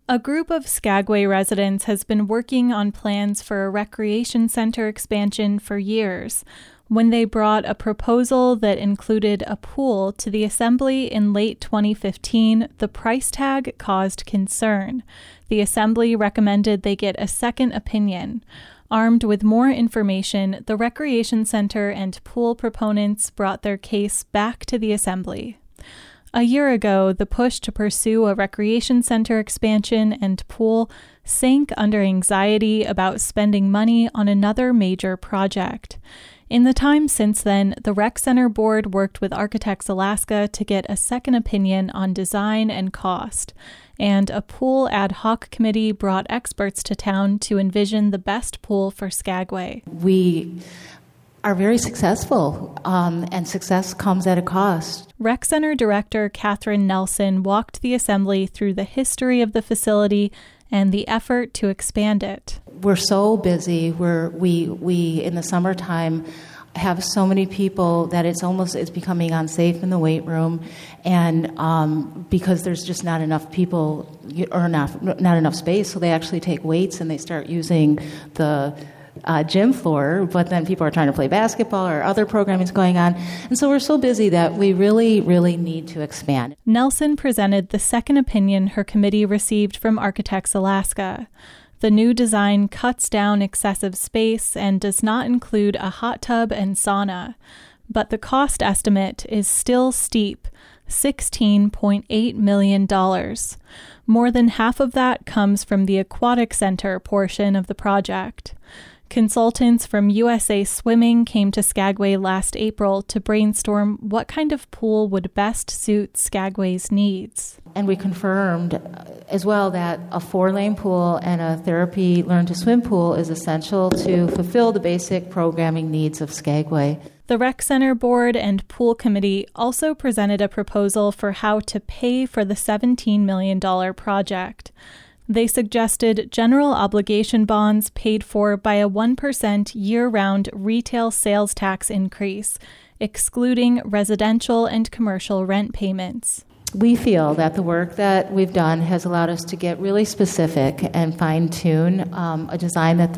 A group of Skagway residents has been working on plans for a recreation center expansion for years. When they brought a proposal that included a pool to the Assembly in late 2015, the price tag caused concern. The Assembly recommended they get a second opinion. Armed with more information, the recreation center and pool proponents brought their case back to the Assembly. A year ago, the push to pursue a recreation center expansion and pool sank under anxiety about spending money on another major project. In the time since then, the Rec Center Board worked with Architects Alaska to get a second opinion on design and cost, and a pool ad hoc committee brought experts to town to envision the best pool for Skagway. We are very successful, and success comes at a cost. Rec Center Director Catherine Nelson walked the Assembly through the history of the facility and the effort to expand it. We're so busy. We in the summertime have so many people that it's becoming unsafe in the weight room, and because there's just not enough people or not enough space, so they actually take weights and they start using the gym floor, but then people are trying to play basketball or other programming is going on. And so we're so busy that we really, really need to expand. Nelson presented the second opinion her committee received from Architects Alaska. The new design cuts down excessive space and does not include a hot tub and sauna. But the cost estimate is still steep, $16.8 million. More than half of that comes from the aquatic center portion of the project. Consultants from USA Swimming came to Skagway last April to brainstorm what kind of pool would best suit Skagway's needs. And we confirmed as well that a 4-lane pool and a therapy learn-to-swim pool is essential to fulfill the basic programming needs of Skagway. The Rec Center Board and Pool Committee also presented a proposal for how to pay for the $17 million project. They suggested general obligation bonds paid for by a 1% year-round retail sales tax increase, excluding residential and commercial rent payments. We feel that the work that we've done has allowed us to get really specific and fine-tune a design that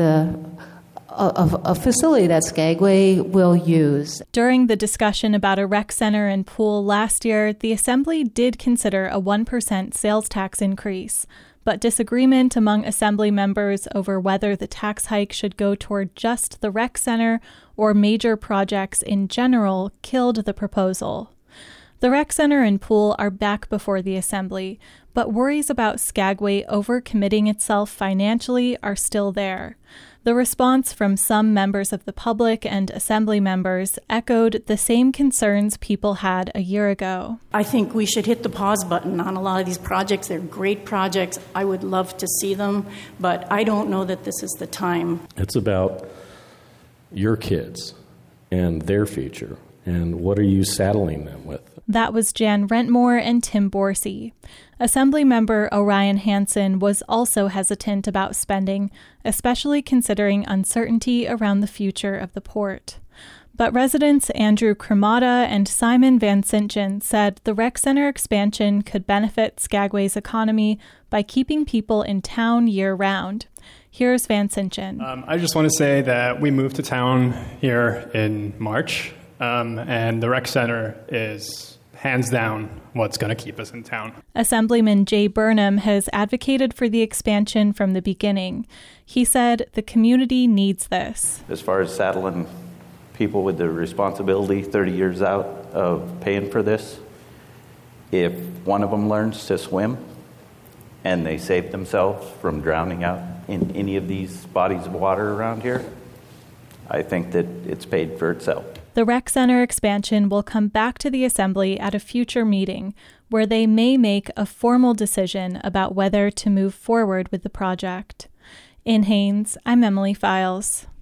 a facility that Skagway will use. During the discussion about a rec center and pool last year, the Assembly did consider a 1% sales tax increase, but disagreement among Assembly members over whether the tax hike should go toward just the rec center or major projects in general killed the proposal. The rec center and pool are back before the Assembly, but worries about Skagway overcommitting itself financially are still there. The response from some members of the public and Assembly members echoed the same concerns people had a year ago. I think we should hit the pause button on a lot of these projects. They're great projects. I would love to see them, but I don't know that this is the time. It's about your kids and their future, and what are you saddling them with? That was Jan Rentmore and Tim Borsey. Assembly member Orion Hansen was also hesitant about spending, especially considering uncertainty around the future of the port. But residents Andrew Cremata and Simon Van Sintjen said the rec center expansion could benefit Skagway's economy by keeping people in town year-round. Here's Van Sintjen. I just want to say that we moved to town here in March, and the rec center is hands down what's going to keep us in town. Assemblyman Jay Burnham has advocated for the expansion from the beginning. He said the community needs this. As far as saddling people with the responsibility 30 years out of paying for this, if one of them learns to swim and they save themselves from drowning out in any of these bodies of water around here, I think that it's paid for itself. The rec center expansion will come back to the Assembly at a future meeting where they may make a formal decision about whether to move forward with the project. In Haines, I'm Emily Files.